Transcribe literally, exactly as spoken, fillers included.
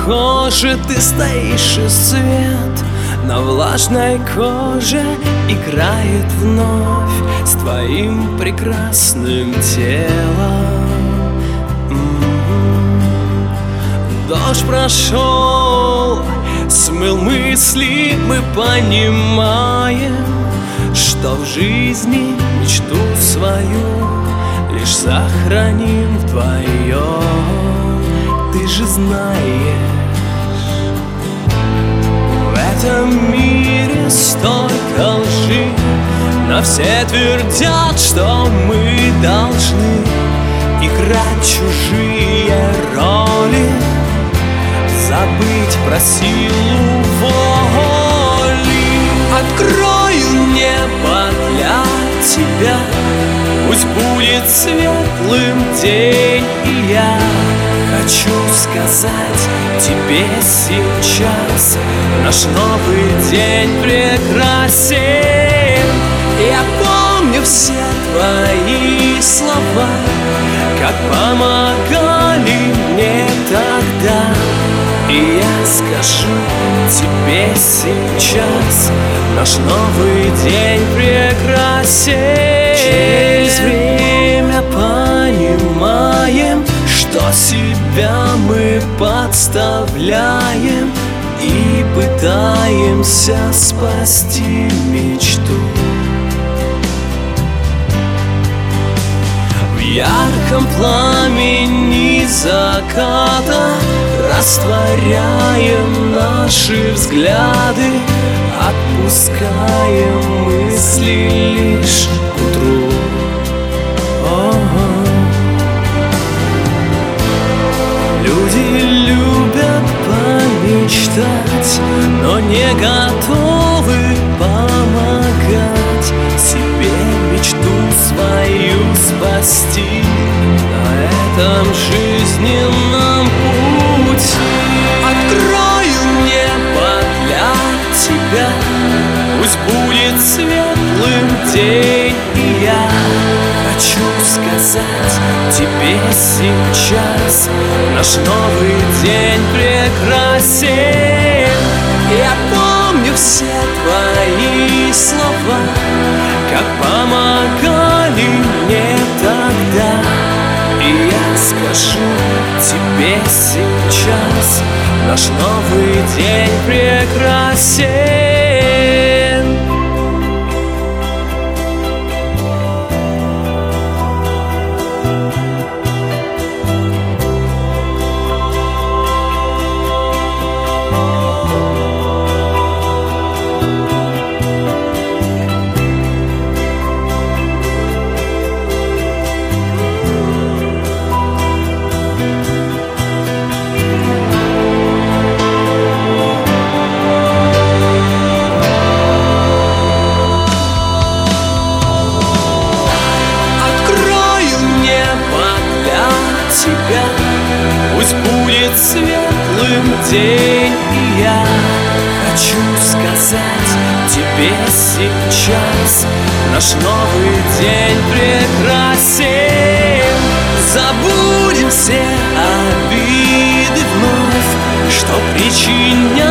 похоже, ты стоишь, и свет на влажной коже играет вновь с твоим прекрасным телом. Дождь прошел, смыл мысли, мы понимаем, что в жизни мечту свою лишь сохраним вдвоем. Ты же знаешь, в этом мире столько лжи, но все твердят, что мы должны играть чужие роли, забыть про силу воли. Открою небо для тебя, пусть будет светлым день, и я хочу сказать тебе сейчас: наш новый день прекрасен. Я помню все твои слова, как помогали мне тогда, и я скажу тебе сейчас: наш новый день прекрасен. Через время понимаем, что себя мы подставляем, и пытаемся спасти мечту. В ярком пламени заката растворяем наши взгляды, отпускаем мысли лишь к утру. О-о-о. Люди любят помечтать, но не готовы помогать себе мечту свою спасти на этом жизненном пути. Открою небо для тебя, пусть будет светлым день, и я хочу сказать тебе сейчас: наш новый день прекрасен. Я помню все твои слова, как помогали мне тогда, и я скажу тебе сейчас: наш новый день прекрасен. Пусть будет светлым день, и я хочу сказать тебе сейчас: наш новый день прекрасен. Забудем все обиды вновь, что причиняют